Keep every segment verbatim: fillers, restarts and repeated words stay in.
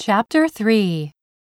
Chapter three.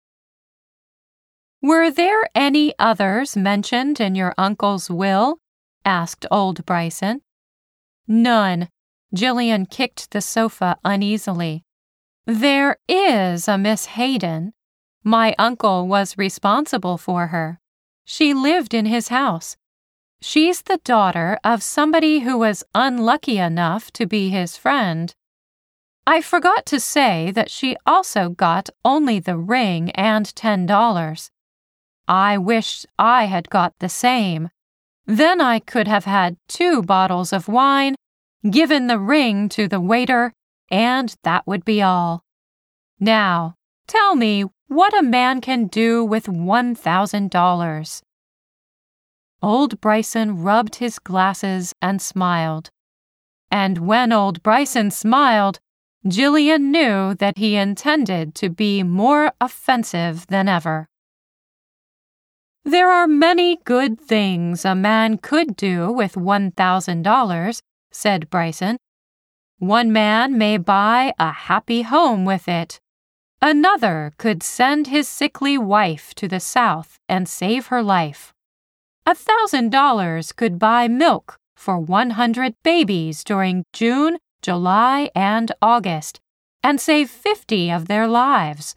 "Were there any others mentioned in your uncle's will?" asked old Bryson. "None." Jillian kicked the sofa uneasily. "There is a Miss Hayden. My uncle was responsible for her. She lived in his house. She's the daughter of somebody who was unlucky enough to be his friend. I forgot to say that she also got only the ring and ten dollars. I wished I had got the same. Then I could have had two bottles of wine, given the ring to the waiter, and that would be all. Now, tell me what a man can do with one thousand dollars. Old Bryson rubbed his glasses and smiled. And when old Bryson smiled, Jillian knew that he intended to be more offensive than ever. "There are many good things a man could do with one thousand dollars, said Bryson. "One man may buy a happy home with it. Another could send his sickly wife to the South and save her life. A thousand dollars could buy milk for one hundred babies during June, July, and August, and save fifty of their lives.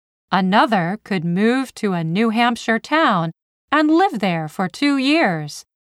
Another could move to a New Hampshire town and live there for two years.